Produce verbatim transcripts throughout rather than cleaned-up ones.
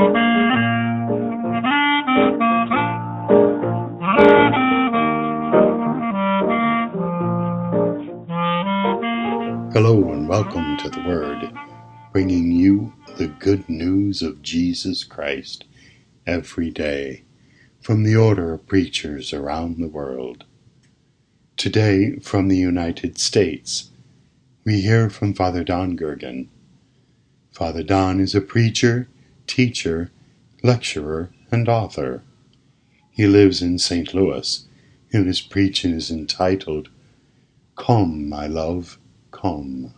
Hello and welcome to the Word, bringing you the good news of Jesus Christ every day from the order of preachers around the world. Today, from the United States, we hear from Father Don Gergen. Father Don is a preacher, teacher, lecturer, and author. He lives in Saint Louis, and his preaching is entitled, Come, My Love, Come.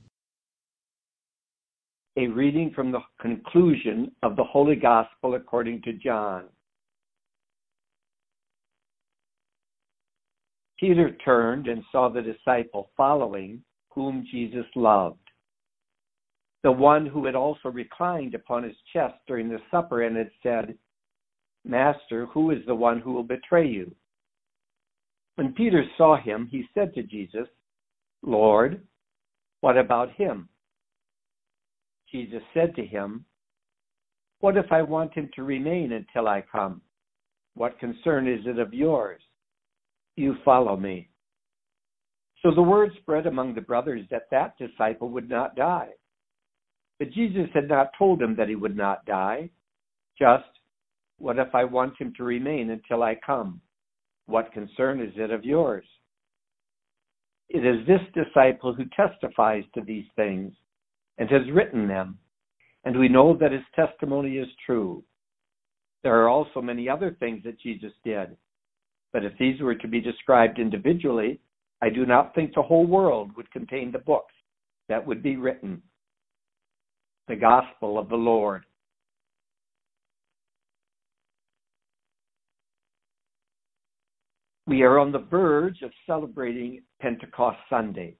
A reading from the conclusion of the Holy Gospel according to John. Peter turned and saw the disciple following, whom Jesus loved, the one who had also reclined upon his chest during the supper and had said, Master, who is the one who will betray you? When Peter saw him, he said to Jesus, Lord, what about him? Jesus said to him, What if I want him to remain until I come? What concern is it of yours? You follow me. So the word spread among the brothers that that disciple would not die. But Jesus had not told him that he would not die. Just, what if I want him to remain until I come? What concern is it of yours? It is this disciple who testifies to these things and has written them, and we know that his testimony is true. There are also many other things that Jesus did, but if these were to be described individually, I do not think the whole world would contain the books that would be written. The Gospel of the Lord. We are on the verge of celebrating Pentecost Sunday.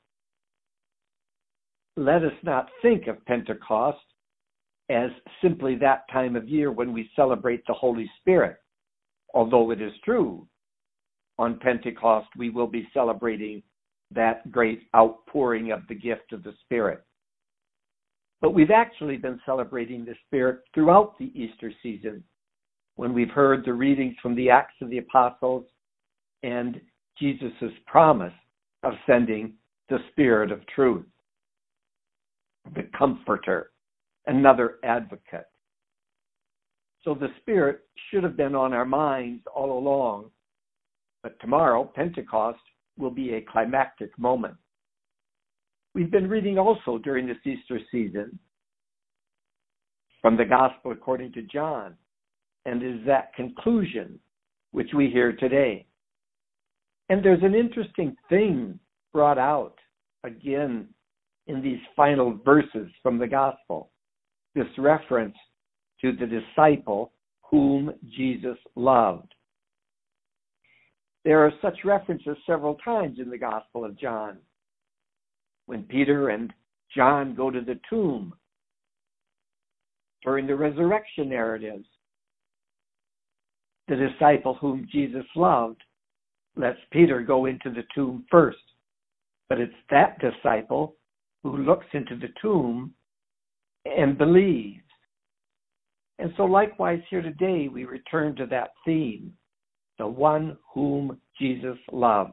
Let us not think of Pentecost as simply that time of year when we celebrate the Holy Spirit, although it is true. On Pentecost, we will be celebrating that great outpouring of the gift of the Spirit. But we've actually been celebrating the Spirit throughout the Easter season, when we've heard the readings from the Acts of the Apostles and Jesus' promise of sending the Spirit of truth, the Comforter, another advocate. So the Spirit should have been on our minds all along, but tomorrow, Pentecost, will be a climactic moment. We've been reading also during this Easter season from the Gospel according to John, and it is that conclusion which we hear today. And there's an interesting thing brought out again in these final verses from the Gospel, this reference to the disciple whom Jesus loved. There are such references several times in the Gospel of John. When Peter and John go to the tomb during the resurrection narratives, the disciple whom Jesus loved lets Peter go into the tomb first. But it's that disciple who looks into the tomb and believes. And so likewise here today, we return to that theme, the one whom Jesus loved.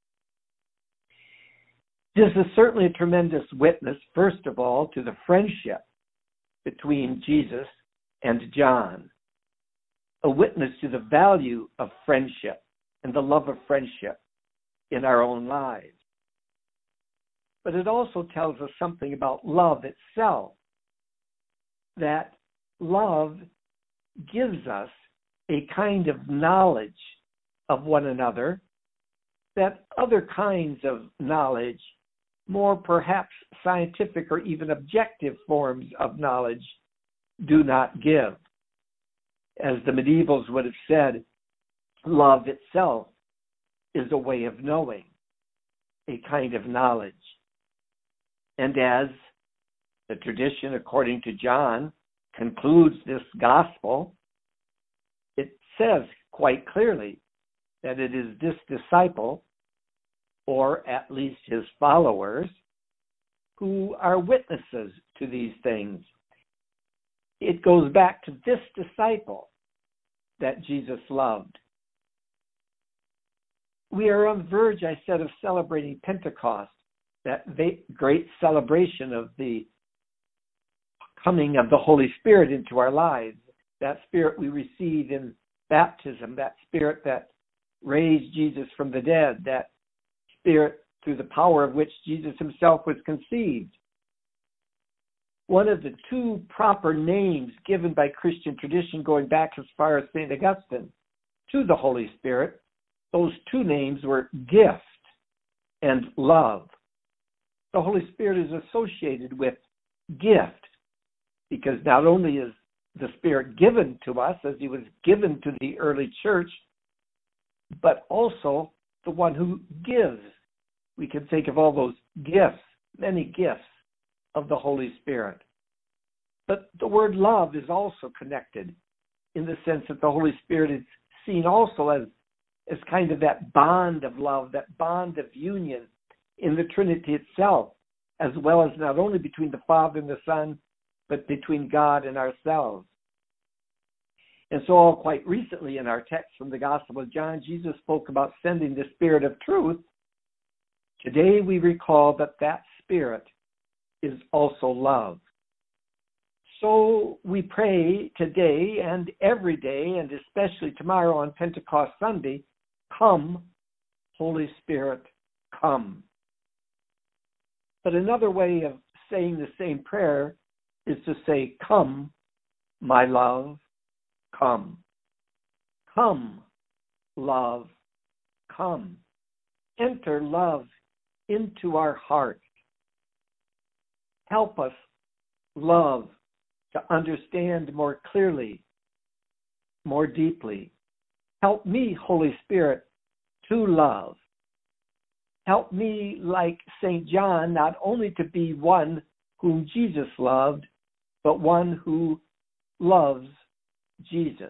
This is certainly a tremendous witness, first of all, to the friendship between Jesus and John, a witness to the value of friendship and the love of friendship in our own lives. But it also tells us something about love itself, that love gives us a kind of knowledge of one another that other kinds of knowledge, more perhaps scientific or even objective forms of knowledge, do not give. As the medievals would have said, love itself is a way of knowing, a kind of knowledge. And as the tradition, according to John, concludes this gospel, it says quite clearly that it is this disciple, or at least his followers, who are witnesses to these things. it goes back to this disciple that Jesus loved. We are on the verge, I said, of celebrating Pentecost, that great celebration of the coming of the Holy Spirit into our lives, that Spirit we receive in baptism, that Spirit that raised Jesus from the dead, that Spirit through the power of which Jesus himself was conceived. One of the two proper names given by Christian tradition going back as far as Saint Augustine to the Holy Spirit, those two names were gift and love. The Holy Spirit is associated with gift because not only is the Spirit given to us as he was given to the early church, but also the one who gives. We can think of all those gifts, many gifts of the Holy Spirit. But the word love is also connected in the sense that the Holy Spirit is seen also as, as kind of that bond of love, that bond of union in the Trinity itself, as well as not only between the Father and the Son, but between God and ourselves. And so all quite recently in our text from the Gospel of John, Jesus spoke about sending the Spirit of truth. Today we recall that that Spirit is also love. So we pray today and every day, and especially tomorrow on Pentecost Sunday, come, Holy Spirit, come. But another way of saying the same prayer is to say, come, my love, come. Come, love, come. Enter love into our heart. Help us love to understand more clearly, more deeply. Help me, Holy Spirit, to love. Help me, like Saint John, not only to be one whom Jesus loved, but one who loves Jesus.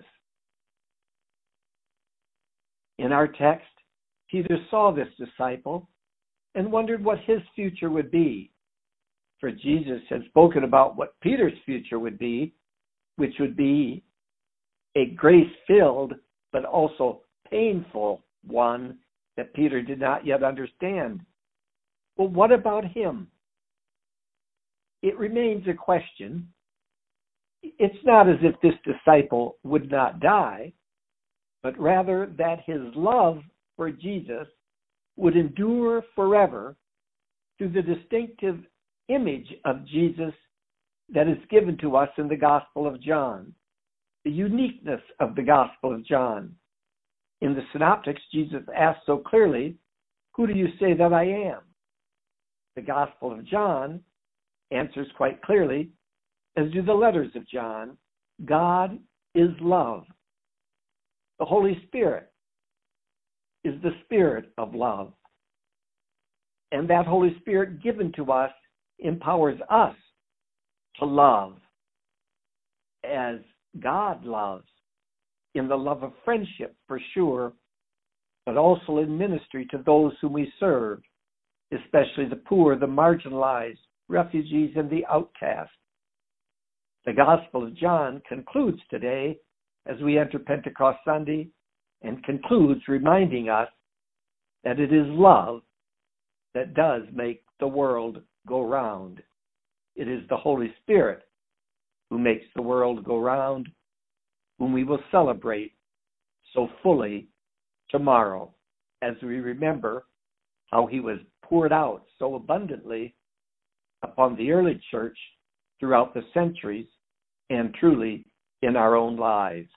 In our text, Peter saw this disciple and wondered what his future would be. For Jesus had spoken about what Peter's future would be, which would be a grace-filled but also painful one that Peter did not yet understand. Well, what about him? It remains a question. It's not as if this disciple would not die, but rather that his love for Jesus would endure forever through the distinctive image of Jesus that is given to us in the Gospel of John, the uniqueness of the Gospel of John. In the Synoptics, Jesus asked so clearly, who do you say that I am? The Gospel of John answers quite clearly, as do the letters of John, God is love. The Holy Spirit is the Spirit of love. And that Holy Spirit given to us empowers us to love as God loves, in the love of friendship for sure, but also in ministry to those whom we serve, especially the poor, the marginalized, refugees, and the outcast. The Gospel of John concludes today as we enter Pentecost Sunday, and concludes reminding us that it is love that does make the world go round. It is the Holy Spirit who makes the world go round, whom we will celebrate so fully tomorrow as we remember how he was poured out so abundantly upon the early church throughout the centuries and truly in our own lives.